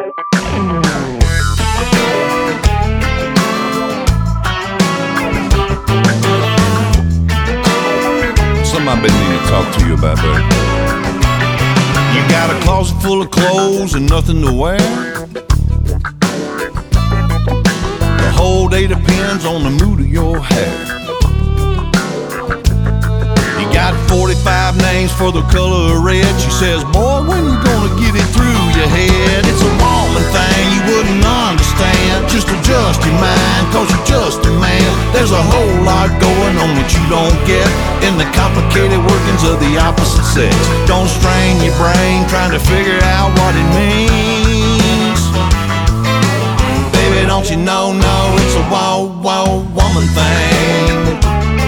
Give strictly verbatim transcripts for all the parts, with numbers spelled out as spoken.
Something I've been needing to talk to you about, buddy. You got a closet full of clothes and nothing to wear. The whole day depends on the mood of your hair. You got forty-five names for the color of red. She says, boy, when you gonna get it through your head? It's a woman thing you wouldn't understand. Just adjust your mind, cause you're just a man. There's a whole lot going on that you don't get in the complicated workings of the opposite sex. Don't strain your brain trying to figure out what it means. Baby, don't you know, no, it's a whoa, whoa, woman thing.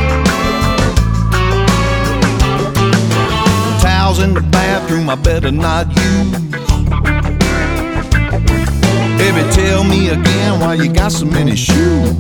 Towels in the bathroom I better not use. Baby, tell me again why you got so many shoes.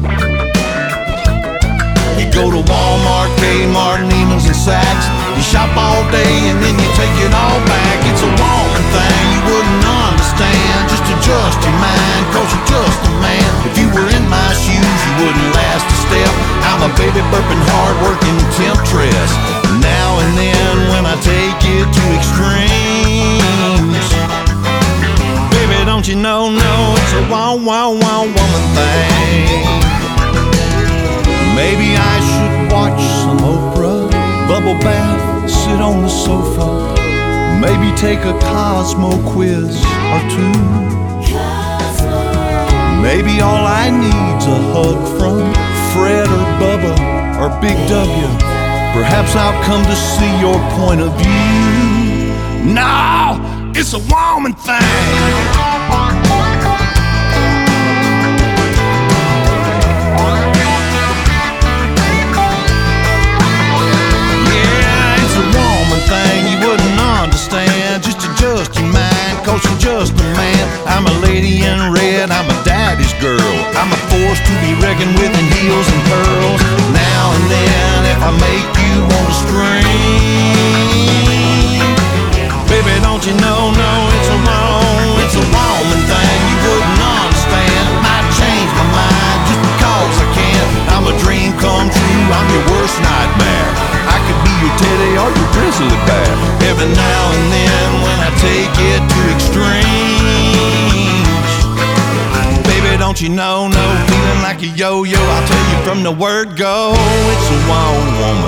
You go to Walmart, Kmart, Neiman's and Saks. You shop all day and then you take it all back. It's a woman thing you wouldn't understand. Just adjust your mind, cause you're just a man. If you were in my shoes, you wouldn't last a step. I'm a baby burping, hard-working temptress. Now and then when I take it to extremes, baby, don't you know, no, it's a wow, wow, wow woman thing. Maybe I should watch some Oprah, bubble bath, sit on the sofa, maybe take a Cosmo quiz or two. Maybe all I need's a hug from Fred or Bubba or Big W. Perhaps I'll come to see your point of view. No, it's a woman thing. Just adjust your mind, cause you're just a man. I'm a lady in red, I'm a daddy's girl. I'm a force to be reckoned with in heels and pearls. Now and then, if I make you wanna scream, baby, don't you know, no, it's a wrong, it's a woman thing you wouldn't understand. Might change my mind just because I can. I'm a dream come true, I'm your worst nightmare. I could be your teddy or your grizzly bear. Every now and then when I take it to extremes, baby, don't you know, no, feeling like a yo-yo. I'll tell you from the word go, it's a wild woman.